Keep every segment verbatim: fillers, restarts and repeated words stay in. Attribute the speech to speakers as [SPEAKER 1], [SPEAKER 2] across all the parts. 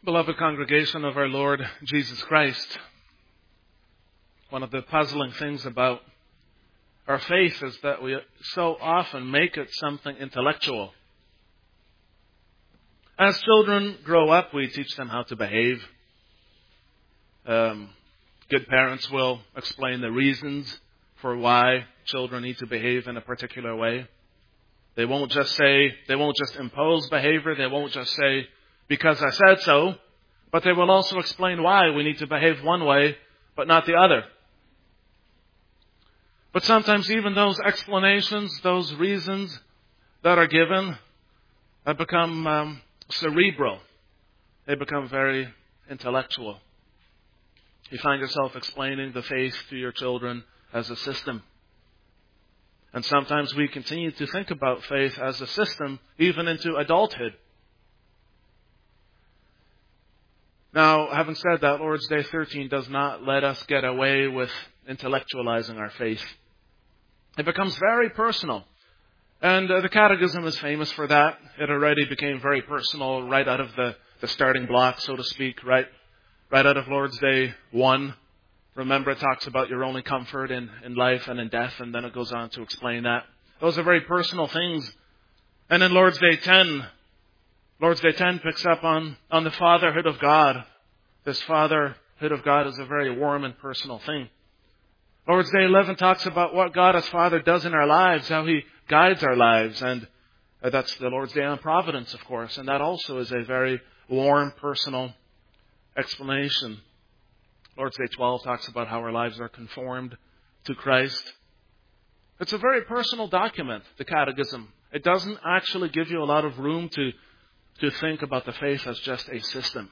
[SPEAKER 1] Beloved congregation of our Lord Jesus Christ, one of the puzzling things about our faith is that we so often make it something intellectual. As children grow up, we teach them how to behave. Um, good parents will explain the reasons for why children need to behave in a particular way. They won't just say, they won't just impose behavior. They won't just say, because I said so, but they will also explain why we need to behave one way, but not the other. But sometimes even those explanations, those reasons that are given, have become um, cerebral. They become very intellectual. You find yourself explaining the faith to your children as a system. And sometimes we continue to think about faith as a system, even into adulthood. Now, having said that, Lord's Day thirteen does not let us get away with intellectualizing our faith. It becomes very personal. And uh, the Catechism is famous for that. It already became very personal right out of the, the starting block, so to speak, right, right out of Lord's Day one. Remember, it talks about your only comfort in, in life and in death, and then it goes on to explain that. Those are very personal things. And in Lord's Day ten, Lord's Day ten picks up on, on the fatherhood of God. This fatherhood of God is a very warm and personal thing. Lord's Day eleven talks about what God as Father does in our lives, how He guides our lives. And that's the Lord's Day on Providence, of course. And that also is a very warm, personal explanation. Lord's Day twelve talks about how our lives are conformed to Christ. It's a very personal document, the Catechism. It doesn't actually give you a lot of room to, to think about the faith as just a system.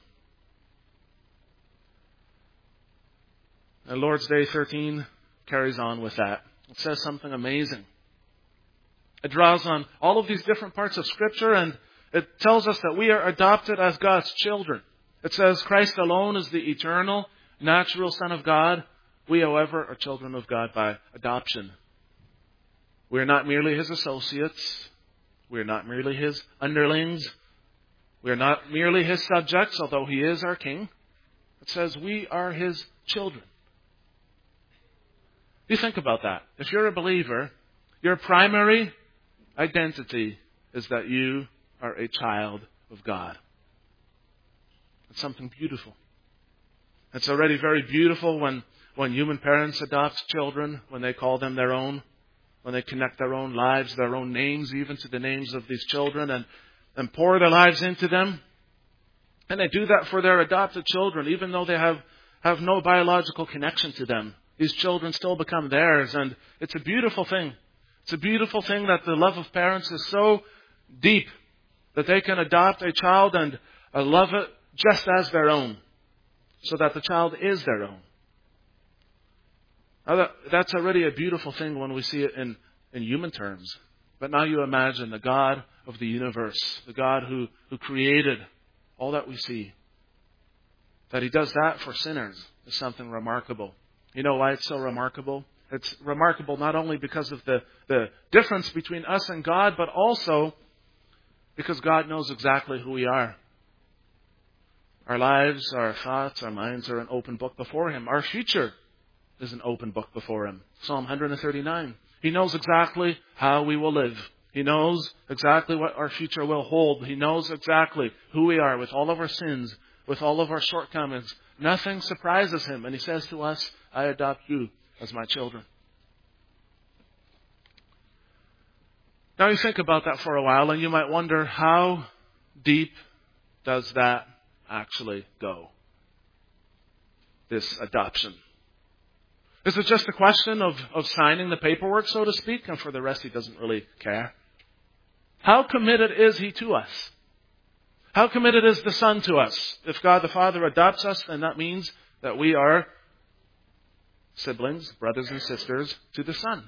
[SPEAKER 1] And Lord's Day thirteen carries on with that. It says something amazing. It draws on all of these different parts of Scripture, and it tells us that we are adopted as God's children. It says Christ alone is the eternal, natural Son of God. We, however, are children of God by adoption. We are not merely His associates. We are not merely His underlings. We are not merely His subjects, although He is our King. It says we are His children. You think about that. If you're a believer, your primary identity is that you are a child of God. It's something beautiful. It's already very beautiful when, when human parents adopt children, when they call them their own, when they connect their own lives, their own names, even to the names of these children, and, and pour their lives into them. And they do that for their adopted children, even though they have, have no biological connection to them. These children still become theirs, and it's a beautiful thing. It's a beautiful thing that the love of parents is so deep that they can adopt a child and love it just as their own, so that the child is their own. Now that, that's already a beautiful thing when we see it in, in human terms. But now you imagine the God of the universe, the God who, who created all that we see, that He does that for sinners is something remarkable. You know why it's so remarkable? It's remarkable not only because of the, the difference between us and God, but also because God knows exactly who we are. Our lives, our thoughts, our minds are an open book before Him. Our future is an open book before Him. Psalm one thirty-nine. He knows exactly how we will live. He knows exactly what our future will hold. He knows exactly who we are with all of our sins, with all of our shortcomings. Nothing surprises Him. And He says to us, I adopt you as my children. Now you think about that for a while and you might wonder, how deep does that actually go? This adoption. Is it just a question of, of signing the paperwork, so to speak, and for the rest He doesn't really care? How committed is He to us? How committed is the Son to us? If God the Father adopts us, then that means that we are siblings, brothers and sisters to the Son.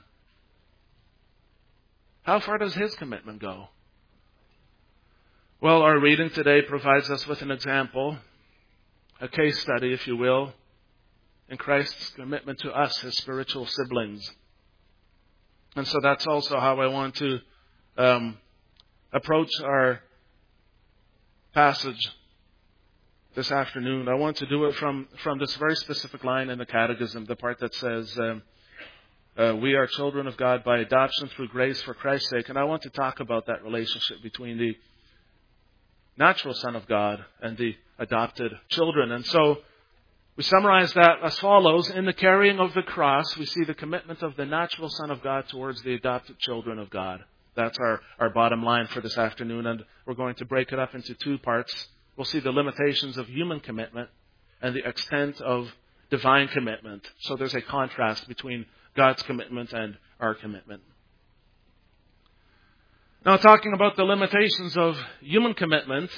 [SPEAKER 1] How far does His commitment go? Well, our reading today provides us with an example, a case study, if you will, in Christ's commitment to us, His spiritual siblings. And so that's also how I want to um, approach our passage this afternoon. I want to do it from, from this very specific line in the Catechism, the part that says, um, uh, we are children of God by adoption through grace for Christ's sake. And I want to talk about that relationship between the natural Son of God and the adopted children. And so we summarize that as follows. In the carrying of the cross, we see the commitment of the natural Son of God towards the adopted children of God. That's our, our bottom line for this afternoon, and we're going to break it up into two parts. We'll see the limitations of human commitment and the extent of divine commitment. So there's a contrast between God's commitment and our commitment. Now, talking about the limitations of human commitment,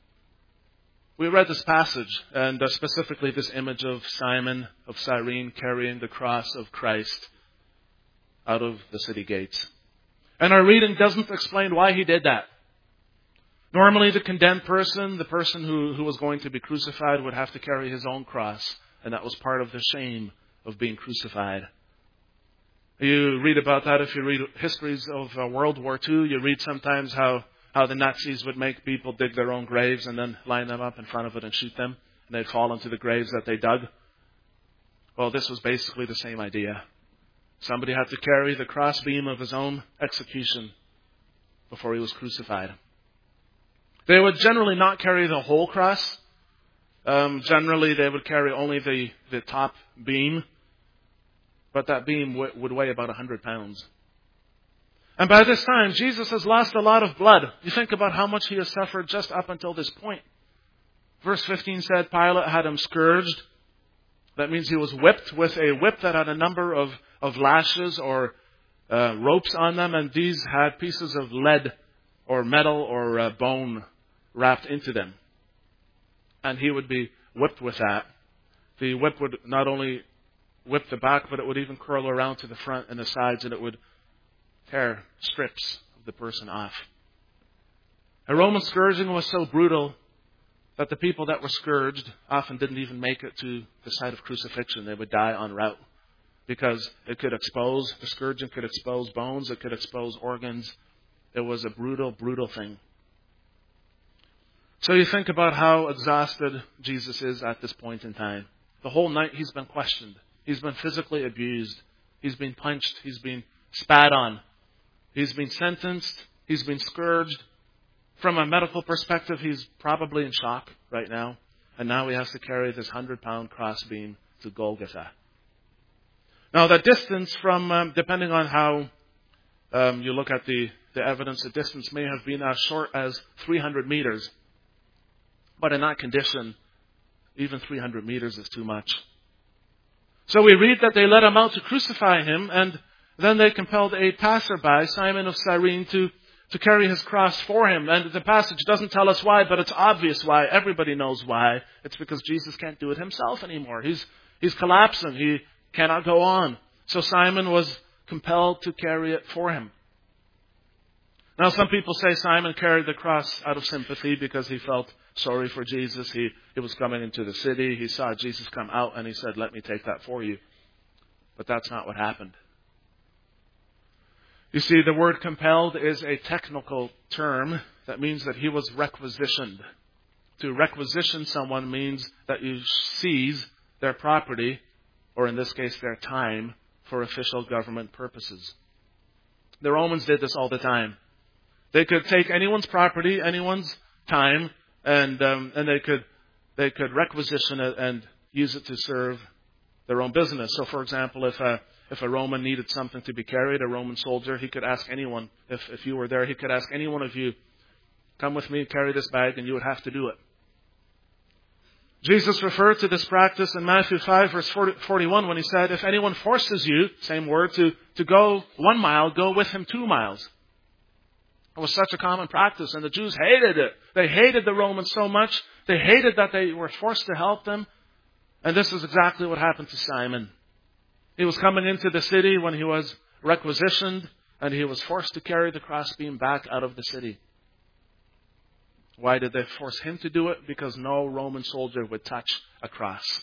[SPEAKER 1] we read this passage, and uh, specifically this image of Simon of Cyrene carrying the cross of Christ out of the city gates. And our reading doesn't explain why he did that. Normally, the condemned person, the person who, who was going to be crucified, would have to carry his own cross, and that was part of the shame of being crucified. You read about that if you read histories of uh, World War Two. You read sometimes how how the Nazis would make people dig their own graves and then line them up in front of it and shoot them. And they'd fall into the graves that they dug. Well, this was basically the same idea. Somebody had to carry the crossbeam of his own execution before he was crucified. They would generally not carry the whole cross. Um, generally, they would carry only the, the top beam. But that beam w- would weigh about one hundred pounds. And by this time, Jesus has lost a lot of blood. You think about how much he has suffered just up until this point. Verse fifteen said Pilate had him scourged. That means he was whipped with a whip that had a number of, of lashes or uh, ropes on them. And these had pieces of lead or metal or uh, bone wrapped into them. And he would be whipped with that. The whip would not only whip the back, but it would even curl around to the front and the sides, and it would tear strips of the person off. A Roman scourging was so brutal that the people that were scourged often didn't even make it to the site of crucifixion. They would die en route because it could expose, the scourging could expose bones, it could expose organs. It was a brutal, brutal thing. So you think about how exhausted Jesus is at this point in time. The whole night he's been questioned. He's been physically abused. He's been punched. He's been spat on. He's been sentenced. He's been scourged. From a medical perspective, he's probably in shock right now. And now he has to carry this hundred-pound crossbeam to Golgotha. Now, the distance from, um, depending on how um, you look at the, the evidence, the distance may have been as short as three hundred meters. But in that condition, even three hundred meters is too much. So we read that they led him out to crucify him, and then they compelled a passerby, Simon of Cyrene, to, to carry his cross for him. And the passage doesn't tell us why, but it's obvious why. Everybody knows why. It's because Jesus can't do it himself anymore. He's, he's collapsing. He cannot go on. So Simon was compelled to carry it for him. Now, some people say Simon carried the cross out of sympathy because he felt sorry for Jesus. He, he was coming into the city. He saw Jesus come out and he said, "Let me take that for you." But that's not what happened. You see, the word compelled is a technical term that means that he was requisitioned. To requisition someone means that you seize their property, or in this case their time, for official government purposes. The Romans did this all the time. They could take anyone's property, anyone's time, and um, and they could they could requisition it and use it to serve their own business. So, for example, if a if a Roman needed something to be carried, a Roman soldier, he could ask anyone. If if you were there, he could ask any one of you, "Come with me, carry this bag," and you would have to do it. Jesus referred to this practice in Matthew five, verse forty-one, when he said, "If anyone forces you," same word, to to go one mile, go with him two miles. It was such a common practice, and the Jews hated it. They hated the Romans so much. They hated that they were forced to help them. And this is exactly what happened to Simon. He was coming into the city when he was requisitioned, and he was forced to carry the crossbeam back out of the city. Why did they force him to do it? Because no Roman soldier would touch a cross.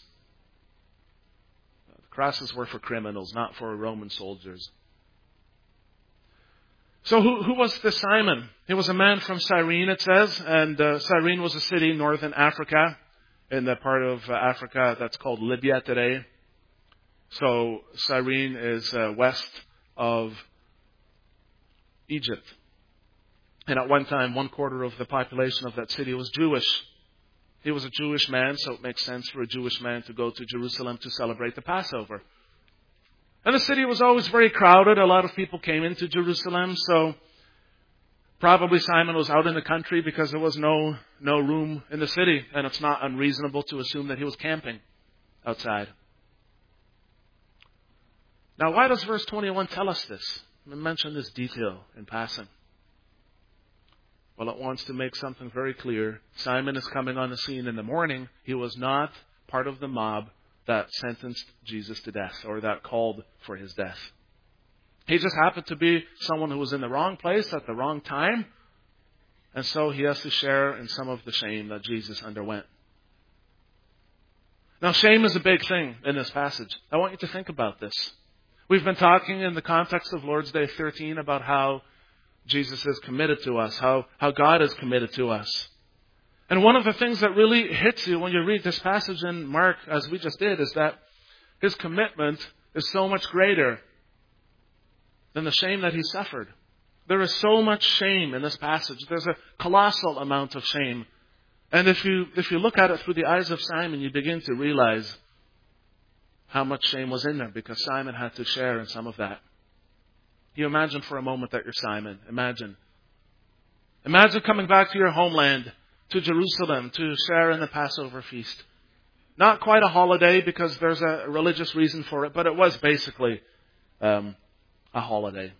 [SPEAKER 1] The crosses were for criminals, not for Roman soldiers. So who, who was this Simon? He was a man from Cyrene, it says, and uh, Cyrene was a city in northern Africa. in the part of uh, Africa that's called Libya today. So Cyrene is uh, west of Egypt. And at one time, one quarter of the population of that city was Jewish. He was a Jewish man, so it makes sense for a Jewish man to go to Jerusalem to celebrate the Passover. And the city was always very crowded. A lot of people came into Jerusalem, so probably Simon was out in the country because there was no, no room in the city. And it's not unreasonable to assume that he was camping outside. Now, why does verse twenty-one tell us this? I mentioned this detail in passing. Well, it wants to make something very clear. Simon is coming on the scene in the morning. He was not part of the mob that sentenced Jesus to death or that called for his death. He just happened to be someone who was in the wrong place at the wrong time. And so he has to share in some of the shame that Jesus underwent. Now, shame is a big thing in this passage. I want you to think about this. We've been talking in the context of Lord's Day thirteen about how Jesus is committed to us, how, how God is committed to us. And one of the things that really hits you when you read this passage in Mark, as we just did, is that his commitment is so much greater than the shame that he suffered. There is so much shame in this passage. There's a colossal amount of shame. And if you, if you look at it through the eyes of Simon, you begin to realize how much shame was in there because Simon had to share in some of that. You imagine for a moment that you're Simon. Imagine. Imagine coming back to your homeland, to Jerusalem, to share in the Passover feast. Not quite a holiday because there's a religious reason for it, but it was basically um, a holiday.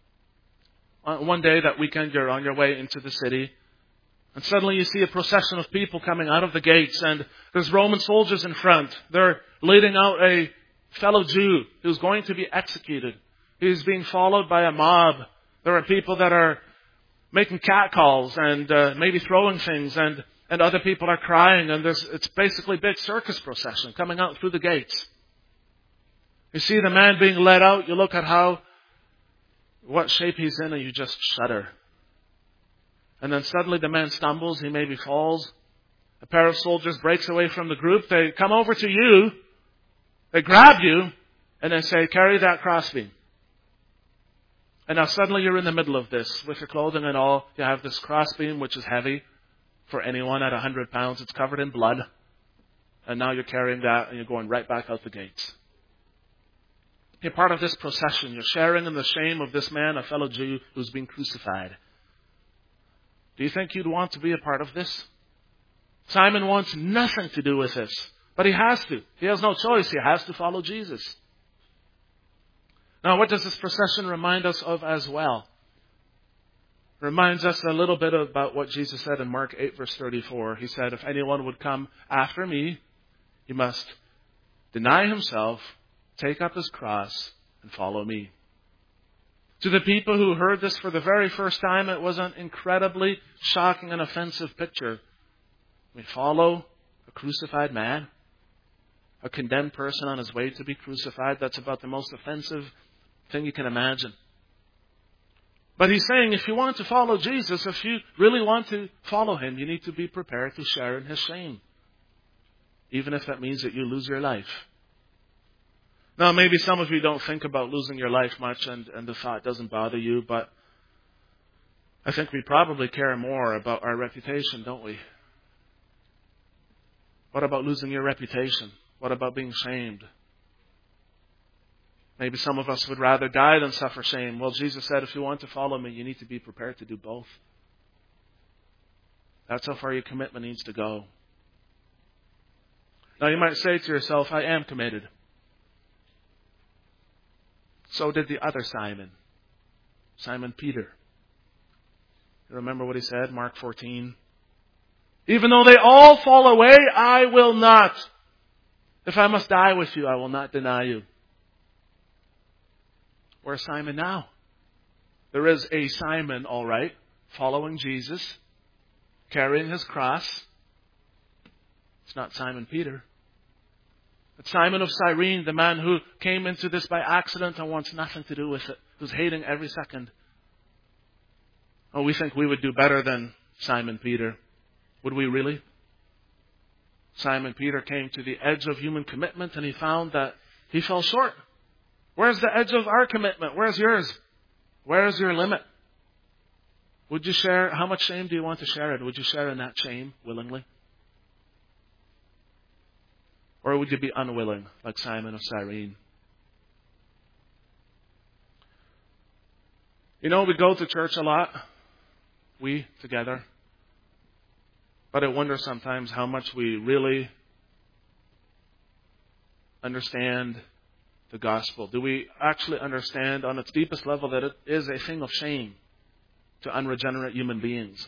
[SPEAKER 1] One day, that weekend, you're on your way into the city, and suddenly you see a procession of people coming out of the gates, and there's Roman soldiers in front. They're leading out a fellow Jew who's going to be executed. He's being followed by a mob. There are people that are making catcalls and uh, maybe throwing things, and, and other people are crying. And there's, it's basically a big circus procession coming out through the gates. You see the man being led out. You look at how, what shape he's in, and you just shudder. And then suddenly the man stumbles. He maybe falls. A pair of soldiers breaks away from the group. They come over to you. They grab you and they say, "Carry that crossbeam." And now suddenly you're in the middle of this. With your clothing and all, you have this crossbeam, which is heavy for anyone at one hundred pounds. It's covered in blood. And now you're carrying that and you're going right back out the gates. You're part of this procession. You're sharing in the shame of this man, a fellow Jew, who's been crucified. Do you think you'd want to be a part of this? Simon wants nothing to do with this. But he has to. He has no choice. He has to follow Jesus. Now, what does this procession remind us of as well? It reminds us a little bit about what Jesus said in Mark eight, verse thirty-four. He said, "If anyone would come after me, he must deny himself, take up his cross, and follow me." To the people who heard this for the very first time, it was an incredibly shocking and offensive picture. We follow a crucified man, a condemned person on his way to be crucified. That's about the most offensive thing you can imagine. But he's saying if you want to follow Jesus, if you really want to follow him, you need to be prepared to share in his shame. Even if that means that you lose your life. Now, maybe some of you don't think about losing your life much and, and the thought doesn't bother you, but I think we probably care more about our reputation, don't we? What about losing your reputation? What about being shamed? Maybe some of us would rather die than suffer shame. Well, Jesus said, if you want to follow me, you need to be prepared to do both. That's how far your commitment needs to go. Now, you might say to yourself, I am committed. So did the other Simon, Simon Peter. You remember what he said, Mark fourteen? Even though they all fall away, I will not. If I must die with you, I will not deny you. Where's Simon now? There is a Simon, all right, following Jesus, carrying his cross. It's not Simon Peter. It's Simon of Cyrene, the man who came into this by accident and wants nothing to do with it, who's hating every second. Oh, we think we would do better than Simon Peter. Would we really? Simon Peter came to the edge of human commitment and he found that he fell short. Where's the edge of our commitment? Where's yours? Where's your limit? Would you share, how much shame do you want to share it? Would you share in that shame willingly? Or would you be unwilling, like Simon of Cyrene? You know, we go to church a lot, we together. But I wonder sometimes how much we really understand the gospel. Do we actually understand on its deepest level that it is a thing of shame to unregenerate human beings?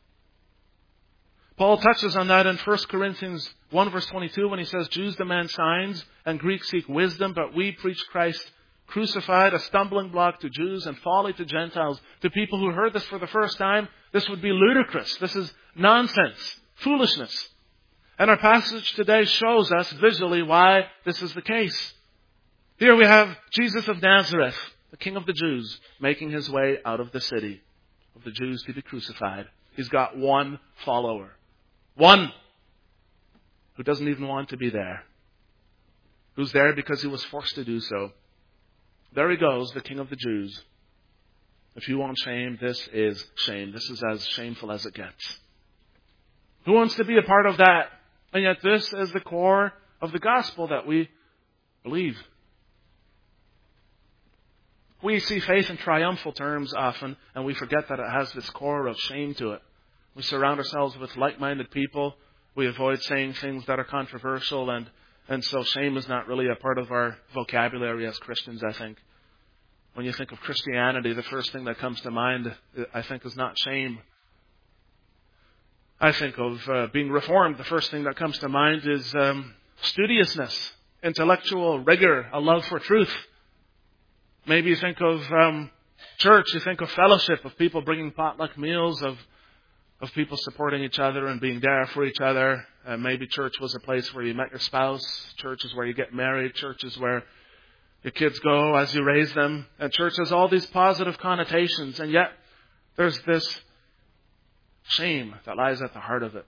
[SPEAKER 1] Paul touches on that in First Corinthians one verse twenty-two when he says, Jews demand signs and Greeks seek wisdom, but we preach Christ crucified, a stumbling block to Jews and folly to Gentiles. To people who heard this for the first time, this would be ludicrous. This is nonsense, foolishness. And our passage today shows us visually why this is the case. Here we have Jesus of Nazareth, the King of the Jews, making his way out of the city of the Jews to be crucified. He's got one follower. One who doesn't even want to be there. Who's there because he was forced to do so. There he goes, the King of the Jews. If you want shame, this is shame. This is as shameful as it gets. Who wants to be a part of that? And yet this is the core of the gospel that we believe. We see faith in triumphal terms often, and we forget that it has this core of shame to it. We surround ourselves with like-minded people. We avoid saying things that are controversial, and, and so shame is not really a part of our vocabulary as Christians, I think. When you think of Christianity, the first thing that comes to mind, I think, is not shame. I think of uh, being reformed. The first thing that comes to mind is um, studiousness, intellectual rigor, a love for truth. Maybe you think of um, church, you think of fellowship, of people bringing potluck meals, of of people supporting each other and being there for each other. Uh, maybe church was a place where you met your spouse. Church is where you get married. Church is where your kids go as you raise them. And church has all these positive connotations. And yet there's this shame that lies at the heart of it.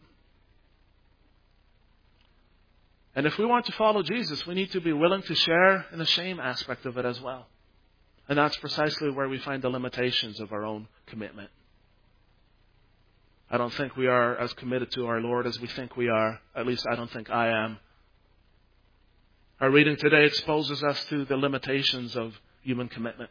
[SPEAKER 1] And if we want to follow Jesus, we need to be willing to share in the shame aspect of it as well. And that's precisely where we find the limitations of our own commitment. I don't think we are as committed to our Lord as we think we are. At least I don't think I am. Our reading today exposes us to the limitations of human commitment.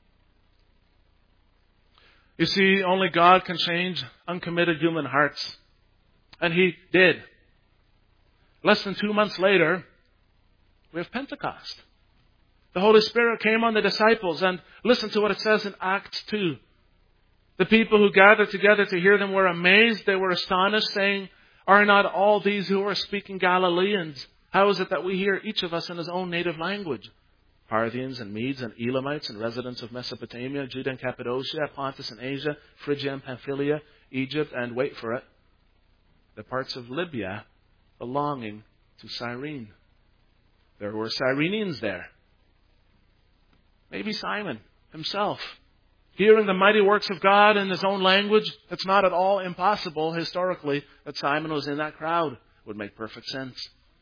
[SPEAKER 1] You see, only God can change uncommitted human hearts. And He did. Less than two months later, we have Pentecost. The Holy Spirit came on the disciples, and listen to what it says in Acts two. The people who gathered together to hear them were amazed. They were astonished, saying, Are not all these who are speaking Galileans? How is it that we hear each of us in his own native language? Parthians and Medes and Elamites and residents of Mesopotamia, Judah and Cappadocia, Pontus and Asia, Phrygia and Pamphylia, Egypt, and wait for it, the parts of Libya belonging to Cyrene. There were Cyrenians there. Maybe Simon himself. Hearing the mighty works of God in his own language, it's not at all impossible historically that Simon was in that crowd. It would make perfect sense.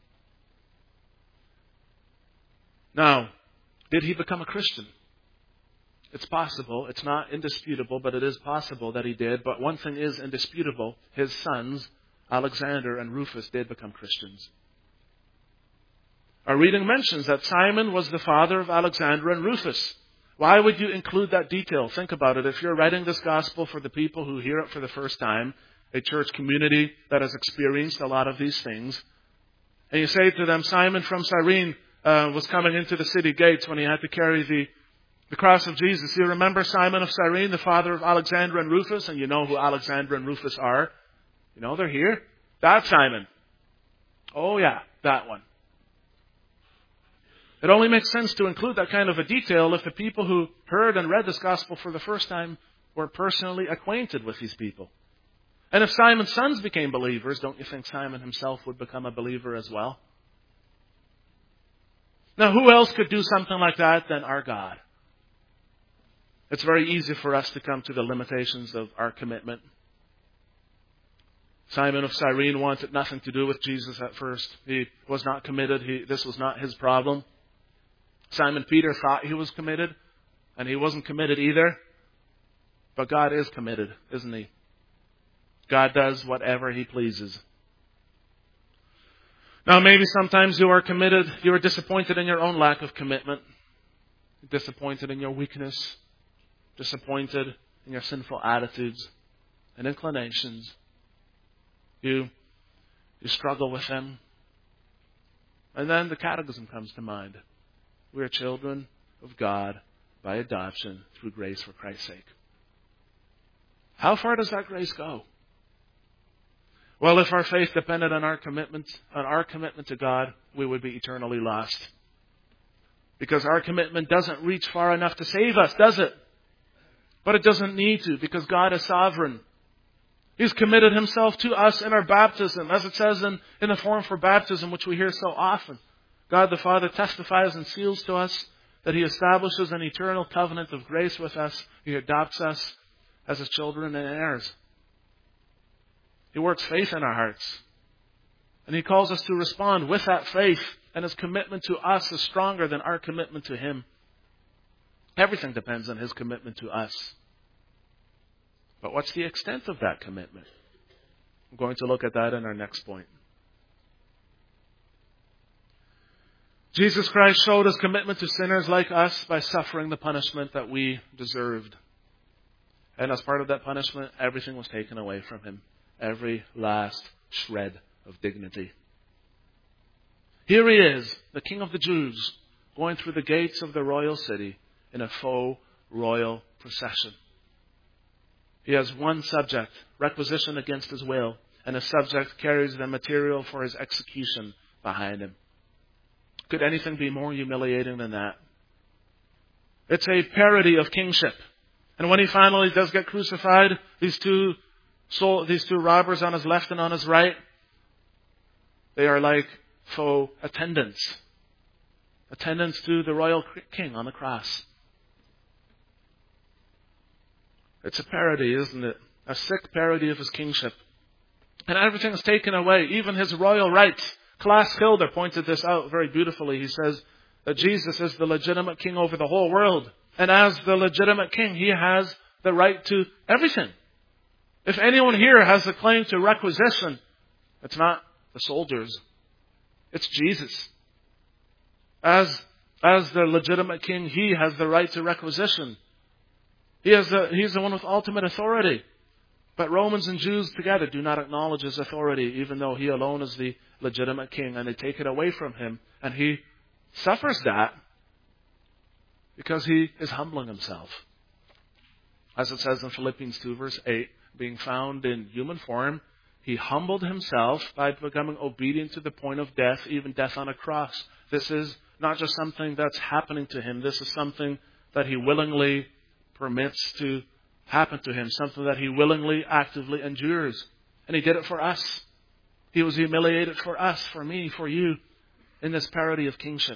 [SPEAKER 1] Now, did he become a Christian? It's possible. It's not indisputable, but it is possible that he did. But one thing is indisputable. His sons, Alexander and Rufus, did become Christians. Our reading mentions that Simon was the father of Alexander and Rufus. Why would you include that detail? Think about it. If you're writing this gospel for the people who hear it for the first time, a church community that has experienced a lot of these things, and you say to them, Simon from Cyrene uh, was coming into the city gates when he had to carry the, the cross of Jesus. You remember Simon of Cyrene, the father of Alexander and Rufus? And you know who Alexander and Rufus are. You know, they're here. That's Simon. Oh yeah, that one. It only makes sense to include that kind of a detail if the people who heard and read this gospel for the first time were personally acquainted with these people. And if Simon's sons became believers, don't you think Simon himself would become a believer as well? Now, who else could do something like that than our God? It's very easy for us to come to the limitations of our commitment. Simon of Cyrene wanted nothing to do with Jesus at first. He was not committed. He, this was not his problem. Simon Peter thought he was committed, and he wasn't committed either. But God is committed, isn't He? God does whatever He pleases. Now, maybe sometimes you are committed, you are disappointed in your own lack of commitment, disappointed in your weakness, disappointed in your sinful attitudes and inclinations. You, you struggle with them. And then the catechism comes to mind. We are children of God by adoption through grace for Christ's sake. How far does that grace go? Well, if our faith depended on our commitment, on our commitment to God, we would be eternally lost. Because our commitment doesn't reach far enough to save us, does it? But it doesn't need to, because God is sovereign. He's committed Himself to us in our baptism, as it says in, in the form for baptism, which we hear so often. God the Father testifies and seals to us that He establishes an eternal covenant of grace with us. He adopts us as His children and heirs. He works faith in our hearts. And He calls us to respond with that faith. And His commitment to us is stronger than our commitment to Him. Everything depends on His commitment to us. But what's the extent of that commitment? I'm going to look at that in our next point. Jesus Christ showed His commitment to sinners like us by suffering the punishment that we deserved. And as part of that punishment, everything was taken away from Him. Every last shred of dignity. Here He is, the King of the Jews, going through the gates of the royal city in a faux royal procession. He has one subject, requisitioned against his will, and his subject carries the material for his execution behind him. Could anything be more humiliating than that? It's a parody of kingship. And when He finally does get crucified, these two So these two robbers on His left and on His right, they are like faux attendants. Attendants to the royal king on the cross. It's a parody, isn't it? A sick parody of His kingship. And everything is taken away, even His royal rights. Klaas Schilder pointed this out very beautifully. He says that Jesus is the legitimate king over the whole world. And as the legitimate king, He has the right to everything. If anyone here has a claim to requisition, it's not the soldiers. It's Jesus. As, as the legitimate king, He has the right to requisition. He has the, he's the one with ultimate authority. But Romans and Jews together do not acknowledge His authority, even though He alone is the legitimate king, and they take it away from Him. And He suffers that because He is humbling Himself. As it says in Philippians two, verse eight, being found in human form, He humbled Himself by becoming obedient to the point of death, even death on a cross. This is not just something that's happening to Him. This is something that He willingly permits to happen to Him. Something that He willingly, actively endures. And He did it for us. He was humiliated for us, for me, for you, in this parody of kingship.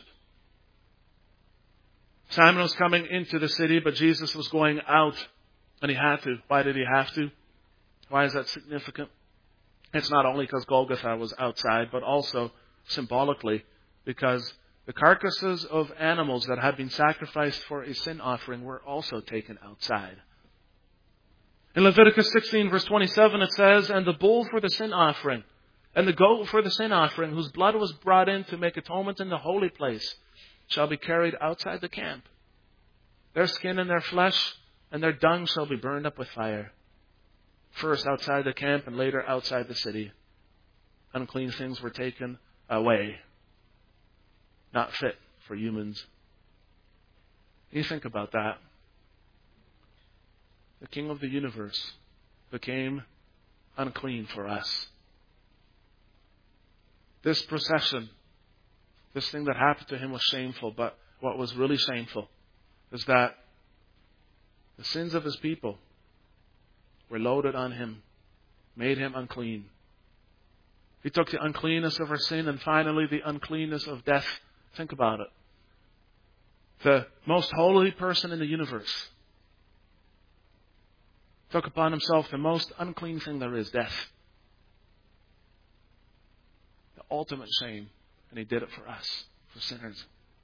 [SPEAKER 1] Simon was coming into the city, but Jesus was going out. And He had to. Why did He have to? Why is that significant? It's not only because Golgotha was outside, but also symbolically because the carcasses of animals that had been sacrificed for a sin offering were also taken outside. In Leviticus sixteen, verse twenty-seven, it says, "And the bull for the sin offering, and the goat for the sin offering, whose blood was brought in to make atonement in the holy place, shall be carried outside the camp. Their skin and their flesh and their dung shall be burned up with fire. First outside the camp and later outside the city. Unclean things were taken away. Not fit for humans." You think about that. The King of the universe became unclean for us. This procession, this thing that happened to Him was shameful, but what was really shameful is that the sins of His people were loaded on Him, made Him unclean. He took the uncleanness of our sin and finally the uncleanness of death. Think about it. The most holy person in the universe took upon Himself the most unclean thing there is, death. ultimate shame. And He did it for us, for sinners.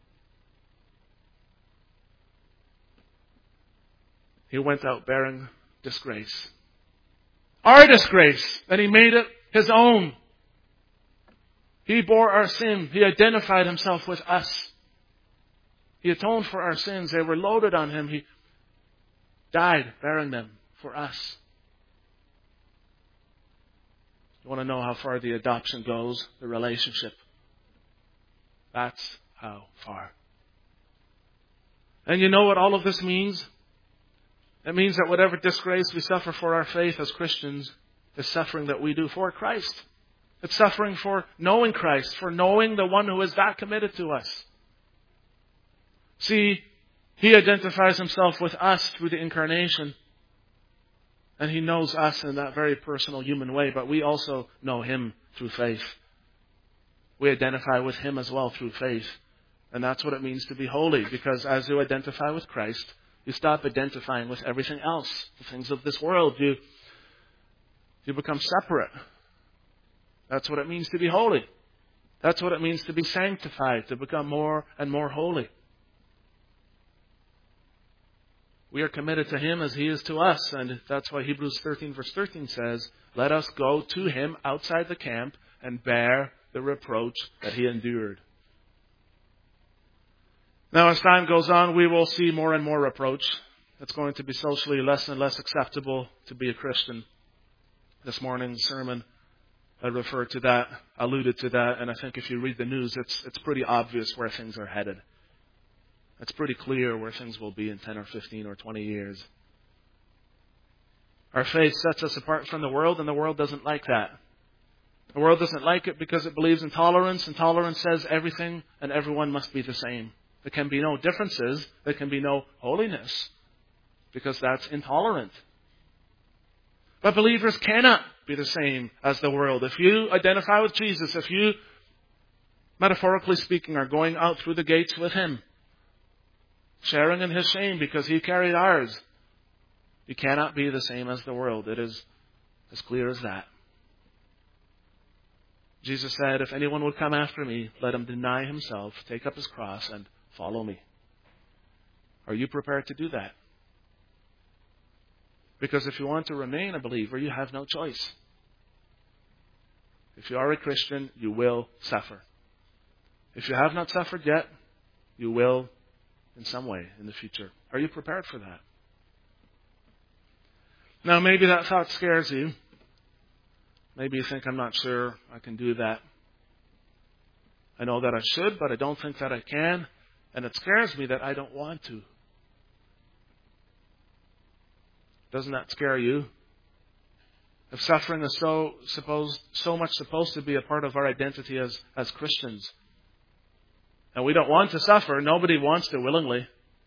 [SPEAKER 1] He went out bearing disgrace. Our disgrace. And He made it His own. He bore our sin. He identified Himself with us. He atoned for our sins. They were loaded on Him. He died bearing them for us. You want to know how far the adoption goes, the relationship? That's how far. And you know what all of this means? It means that whatever disgrace we suffer for our faith as Christians is suffering that we do for Christ. It's suffering for knowing Christ, for knowing the one who is that committed to us. See, He identifies Himself with us through the incarnation. And He knows us in that very personal human way, but we also know Him through faith. We identify with Him as well through faith. And that's what it means to be holy, because as you identify with Christ, you stop identifying with everything else, the things of this world. You, you become separate. That's what it means to be holy. That's what it means to be sanctified, to become more and more holy. We are committed to Him as He is to us. And that's why Hebrews thirteen verse thirteen says, let us go to Him outside the camp and bear the reproach that He endured. Now, as time goes on, we will see more and more reproach. It's going to be socially less and less acceptable to be a Christian. This morning's sermon, I referred to that, alluded to that, and I think if you read the news, it's it's pretty obvious where things are headed. It's pretty clear where things will be in ten or fifteen or twenty years. Our faith sets us apart from the world, and the world doesn't like that. The world doesn't like it because it believes in tolerance, and tolerance says everything and everyone must be the same. There can be no differences. There can be no holiness, because that's intolerant. But believers cannot be the same as the world. If you identify with Jesus, if you, metaphorically speaking, are going out through the gates with Him, sharing in His shame because He carried ours, you cannot be the same as the world. It is as clear as that. Jesus said, if anyone would come after me, let him deny himself, take up his cross, and follow me. Are you prepared to do that? Because if you want to remain a believer, you have no choice. If you are a Christian, you will suffer. If you have not suffered yet, you will in some way in the future. Are you prepared for that? Now, maybe that thought scares you. Maybe you think, I'm not sure I can do that. I know that I should, but I don't think that I can. And it scares me that I don't want to. Doesn't that scare you? If suffering is so supposed, so much supposed to be a part of our identity as, as Christians, and we don't want to suffer, nobody wants to willingly.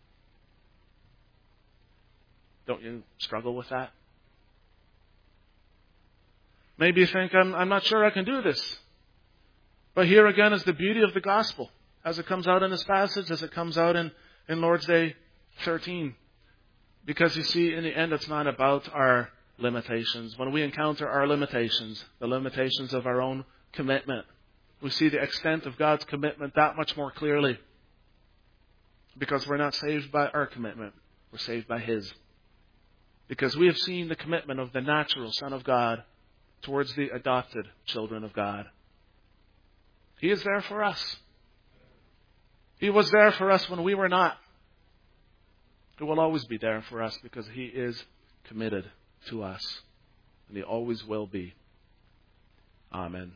[SPEAKER 1] Don't you struggle with that? Maybe you think, I'm, I'm not sure I can do this. But here again is the beauty of the gospel, as it comes out in this passage, as it comes out in, in Lord's Day thirteen. Because you see, in the end, it's not about our limitations. When we encounter our limitations, the limitations of our own commitment, we see the extent of God's commitment that much more clearly. Because we're not saved by our commitment. We're saved by His. Because we have seen the commitment of the natural Son of God towards the adopted children of God. He is there for us. He was there for us when we were not. He will always be there for us because He is committed to us. And He always will be. Amen.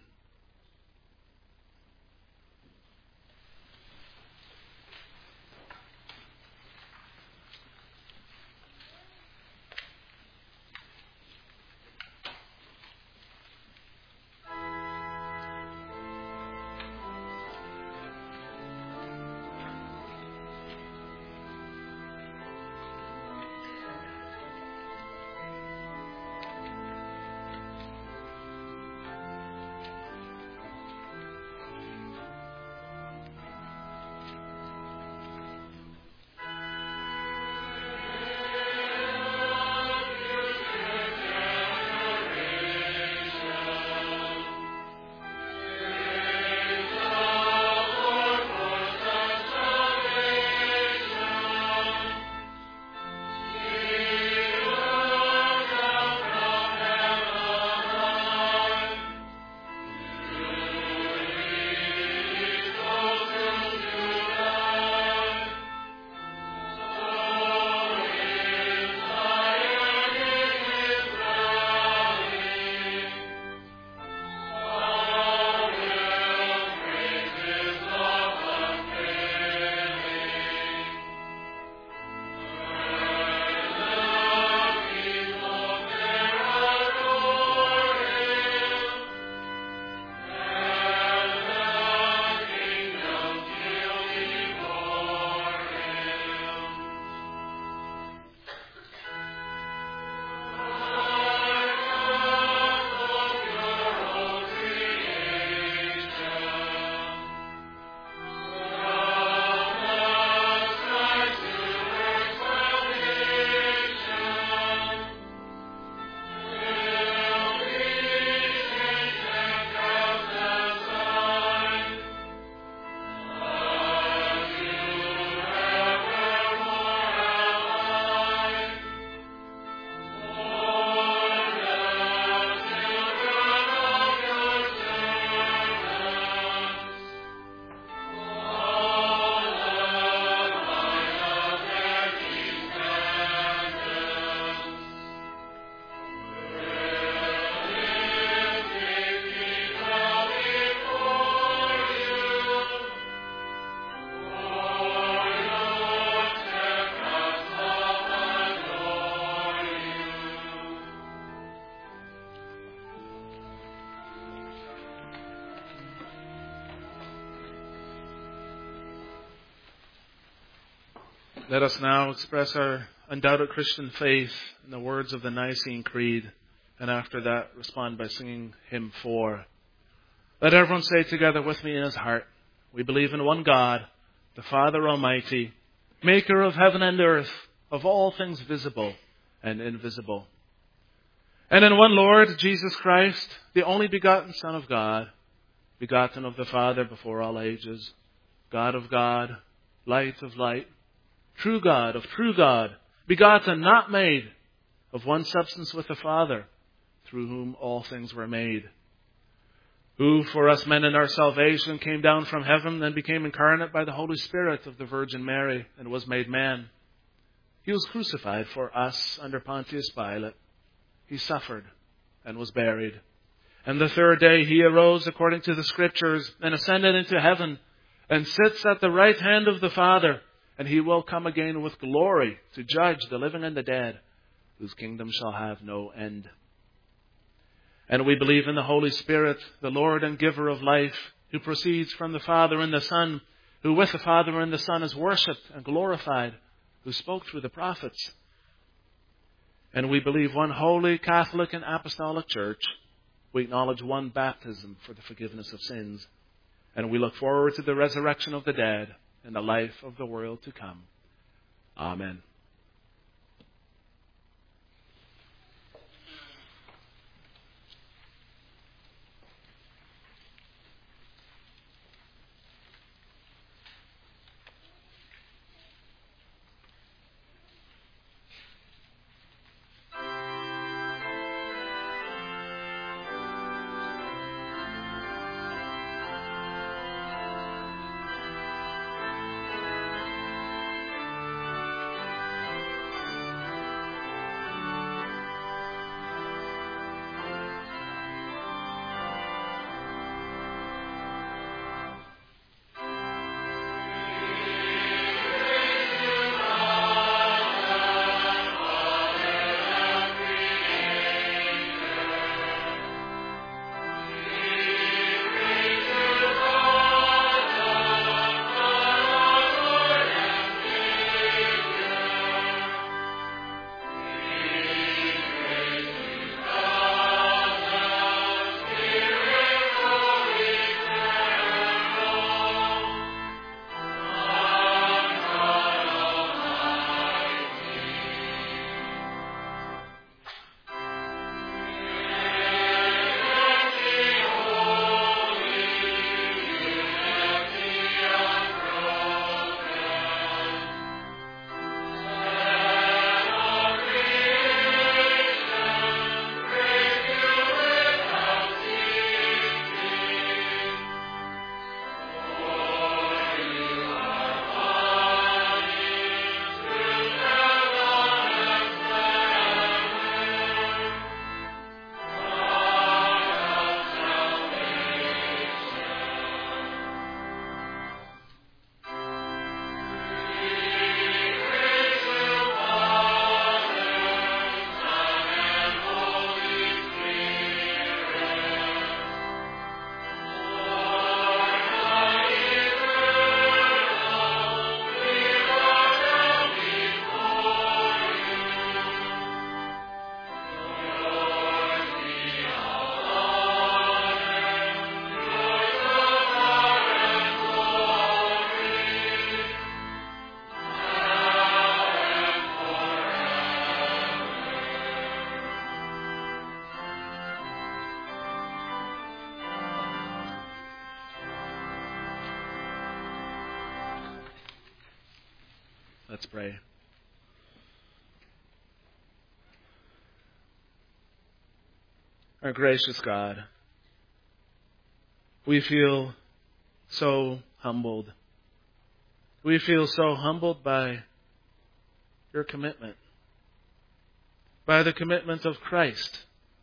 [SPEAKER 1] Let us now express our undoubted Christian faith in the words of the Nicene Creed, and after that respond by singing hymn four. Let everyone say together with me in his heart, we believe in one God, the Father Almighty, maker of heaven and earth, of all things visible and invisible. And in one Lord, Jesus Christ, the only begotten Son of God, begotten of the Father before all ages, God of God, light of light, true God of true God, begotten, not made, of one substance with the Father, through whom all things were made, who for us men in our salvation came down from heaven and became incarnate by the Holy Spirit of the Virgin Mary and was made man. He was crucified for us under Pontius Pilate. He suffered and was buried. And the third day he arose according to the Scriptures and ascended into heaven and sits at the right hand of the Father. And he will come again with glory to judge the living and the dead, whose kingdom shall have no end. And we believe in the Holy Spirit, the Lord and giver of life, who proceeds from the Father and the Son, who with the Father and the Son is worshipped and glorified, who spoke through the prophets. And we believe one holy, Catholic and Apostolic Church. We acknowledge one baptism for the forgiveness of sins. And we look forward to the resurrection of the dead and the life of the world to come. Amen. Let's pray. Our gracious God, we feel so humbled. We feel so humbled by your commitment, by the commitment of Christ